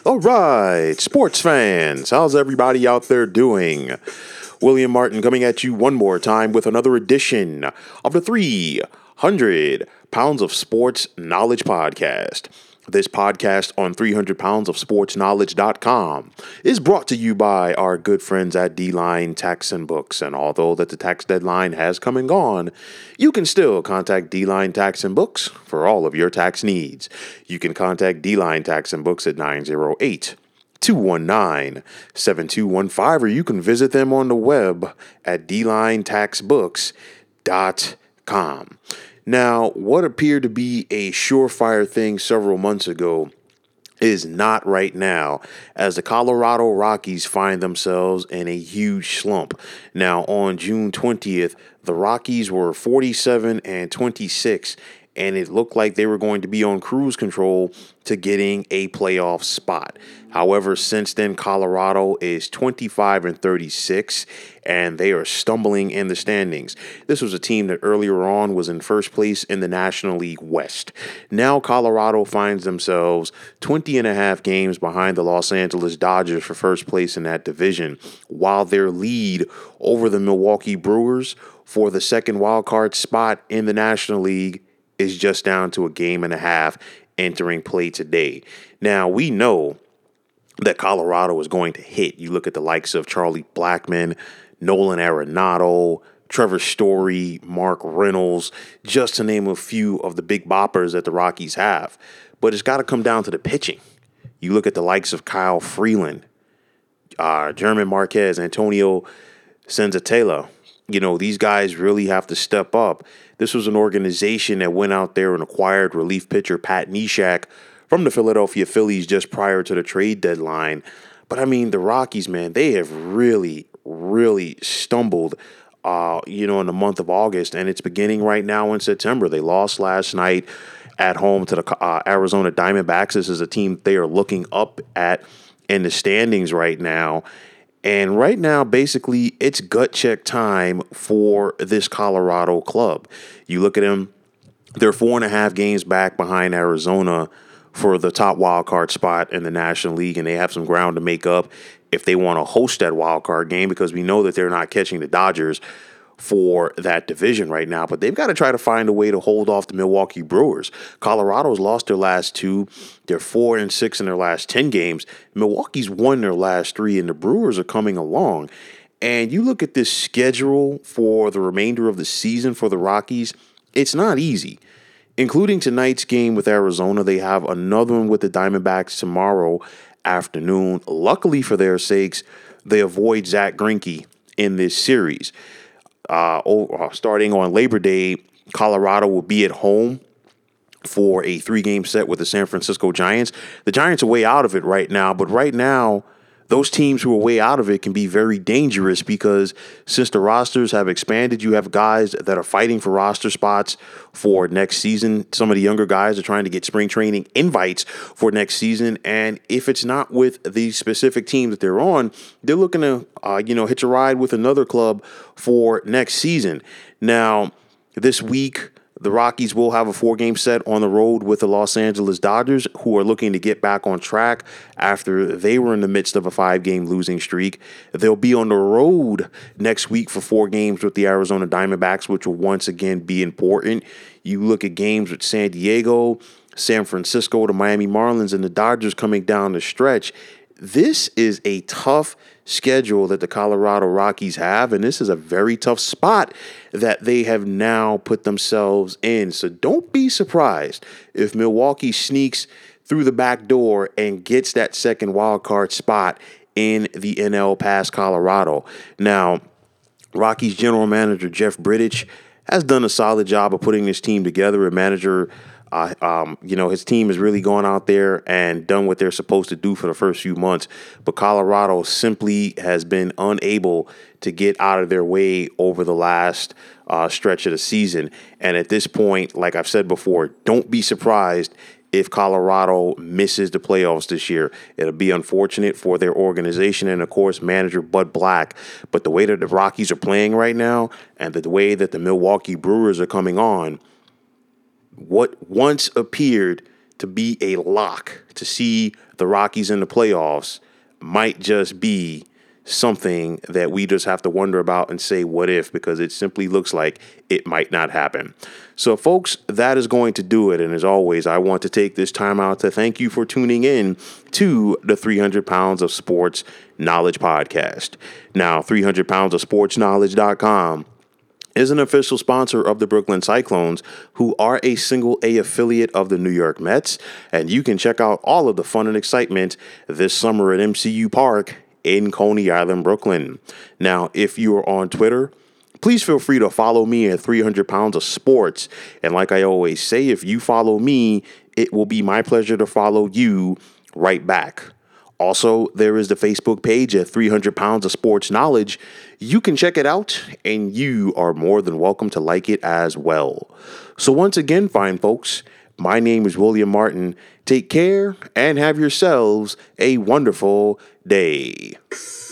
All right, sports fans, how's everybody out there doing? William Martin coming at you one more time with another edition of the 300 Pounds of Sports Knowledge Podcast. This podcast on 300poundsofsportsknowledge.com is brought to you by our good friends at D-Line Tax and Books. And although that the tax deadline has come and gone, you can still contact D-Line Tax and Books for all of your tax needs. You can contact D-Line Tax and Books at 908-219-7215, or you can visit them on the web at dlinetaxbooks.com. Now, what appeared to be a surefire thing several months ago is not right now, as the Colorado Rockies find themselves in a huge slump. Now, on June 20th, the Rockies were 47-26, and it looked like they were going to be on cruise control to getting a playoff spot. However, since then, Colorado is 25-36, and they are stumbling in the standings. This was a team that earlier on was in first place in the National League West. Now, Colorado finds themselves 20.5 games behind the Los Angeles Dodgers for first place in that division, while their lead over the Milwaukee Brewers for the second wild card spot in the National League is just down to a game and a half entering play today. Now, we know that Colorado is going to hit. You look at the likes of Charlie Blackmon, Nolan Arenado, Trevor Story, Mark Reynolds, just to name a few of the big boppers that the Rockies have. But it's got to come down to the pitching. You look at the likes of Kyle Freeland, German Marquez, Antonio Senzatela. You know, these guys really have to step up. This was an organization that went out there and acquired relief pitcher Pat Neshek from the Philadelphia Phillies just prior to the trade deadline. But, I mean, the Rockies, man, they have really stumbled, in the month of August. And it's beginning right now in September. They lost last night at home to the Arizona Diamondbacks. This is a team they are looking up at in the standings right now. And right now, basically, it's gut check time for this Colorado club. You look at them, they're 4.5 games back behind Arizona for the top wild card spot in the National League, and they have some ground to make up if they want to host that wild card game, because we know that they're not catching the Dodgers for that division right now. But they've got to try to find a way to hold off the Milwaukee Brewers. Colorado's lost their last 2. They're 4-6 in their last 10 games. Milwaukee's won their last 3, and the Brewers are coming along. And you look at this schedule for the remainder of the season for the Rockies, it's not easy. Including tonight's game with Arizona, they have another one with the Diamondbacks tomorrow afternoon. Luckily for their sakes, they avoid Zach Greinke in this series. Starting on Labor Day, Colorado will be at home for a 3-game set with the San Francisco Giants. The Giants are way out of it right now, but right now, those teams who are way out of it can be very dangerous, because since the rosters have expanded, you have guys that are fighting for roster spots for next season. Some of the younger guys are trying to get spring training invites for next season. And if it's not with the specific team that they're on, they're looking to, hitch a ride with another club for next season. Now, this week, the Rockies will have a 4-game set on the road with the Los Angeles Dodgers, who are looking to get back on track after they were in the midst of a 5-game losing streak. They'll be on the road next week for 4 games with the Arizona Diamondbacks, which will once again be important. You look at games with San Diego, San Francisco, the Miami Marlins, and the Dodgers coming down the stretch. This is a tough schedule that the Colorado Rockies have, and this is a very tough spot that they have now put themselves in. So don't be surprised if Milwaukee sneaks through the back door and gets that second wild card spot in the NL past Colorado. Now, Rockies general manager Jeff Bridich has done a solid job of putting this team together. A manager his team has really gone out there and done what they're supposed to do for the first few months. But Colorado simply has been unable to get out of their way over the last stretch of the season. And at this point, like I've said before, don't be surprised if Colorado misses the playoffs this year. It'll be unfortunate for their organization and, of course, manager Bud Black. But the way that the Rockies are playing right now and the way that the Milwaukee Brewers are coming on, what once appeared to be a lock to see the Rockies in the playoffs might just be something that we just have to wonder about and say what if, because it simply looks like it might not happen. So folks, that is going to do it. And as always, I want to take this time out to thank you for tuning in to the 300 Pounds of Sports Knowledge podcast. Now, 300 Pounds of Sports Knowledge.com is an official sponsor of the Brooklyn Cyclones, who are a single A affiliate of the New York Mets. And you can check out all of the fun and excitement this summer at MCU Park in Coney Island, Brooklyn. Now, if you are on Twitter, please feel free to follow me at 300 Pounds of Sports. And like I always say, if you follow me, it will be my pleasure to follow you right back. Also, there is the Facebook page at 300 Pounds of Sports Knowledge. You can check it out, and you are more than welcome to like it as well. So once again, fine folks, my name is William Martin. Take care and have yourselves a wonderful day.